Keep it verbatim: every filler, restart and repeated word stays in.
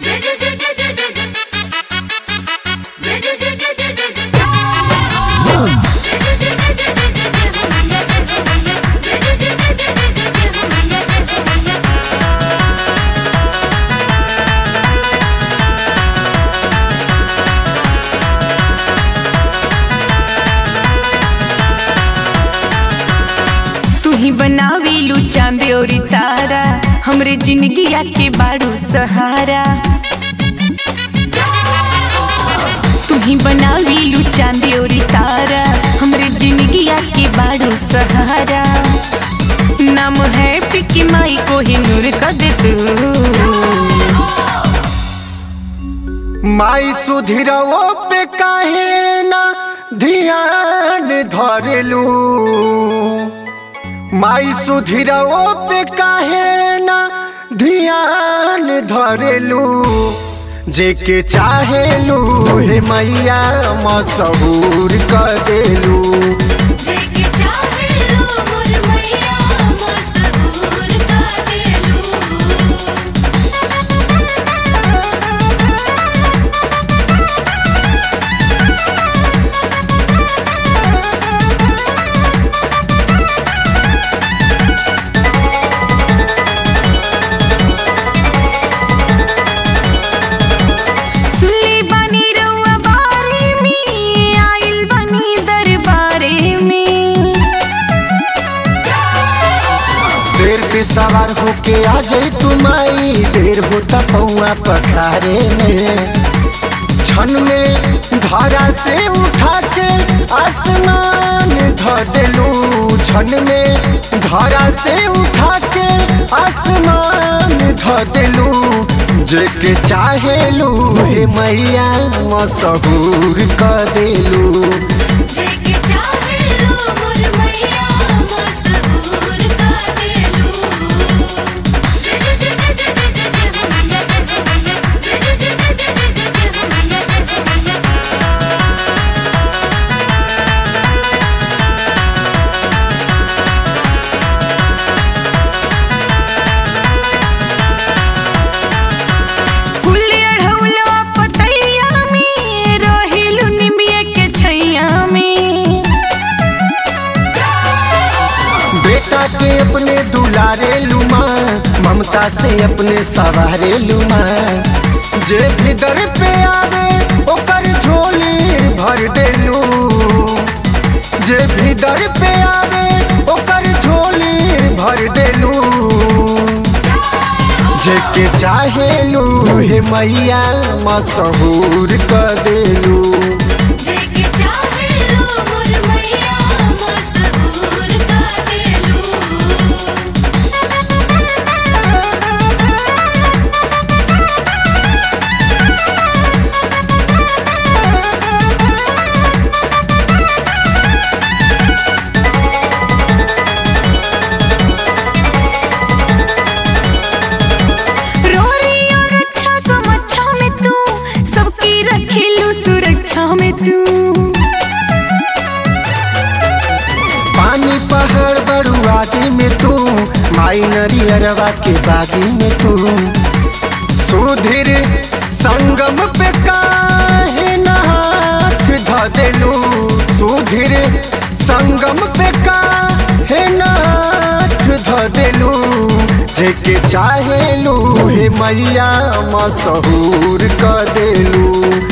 बनावेलू चांद और तारा हमरे जिंदगिया के बारू सहारा। तू ही बनावेलू चांद और तारा हमरे जिंदगिया के बारू सहारा। नाम है पिकी माई को ही नूर कर दे तू। माई सुधिरवो पे काहे ना ध्यान धरेलू। माई सुधिरवो पे काहे ना ध्यान धरेलू। जेके चाहेलू हे मैया मशहूर कर देलू। जेके चाहेलू मोर मैया मशहूर कर देलू। सवार होके आ जाई तू माई, देर होता पौआ पखारे में। क्षण में धारा से उठा के आसमान ध देलू। क्षण में धारा से उठा के आसमान ध देलू। जेके चाहेलू हे मैया मशहूर कर देलू। जेके चाहेलू मोर मैया मशहूर कर देलू। बेटा के अपने दुलारे लुमा, ममता से अपने सवारे लुमा। जे भी दर पे आवे ओकर झोली भर देलू। जे भी दर पे आवे ओकर झोली भर देलू। जेके चाहेलू हे मैया मशहूर कर देलू। जेके चाहेलू मोर मैया मशहूर कर देलू। पानी पहाड़ बड़ुआदी में तू, माई नरियरवा के बागी में तू। सुधीर संगम पे काहे ना हाथ ध देलू। सुधीर संगम पे काहे ना हाथ ध देलू। जेके चाहेलू हे मैया मशहूर कर देलू।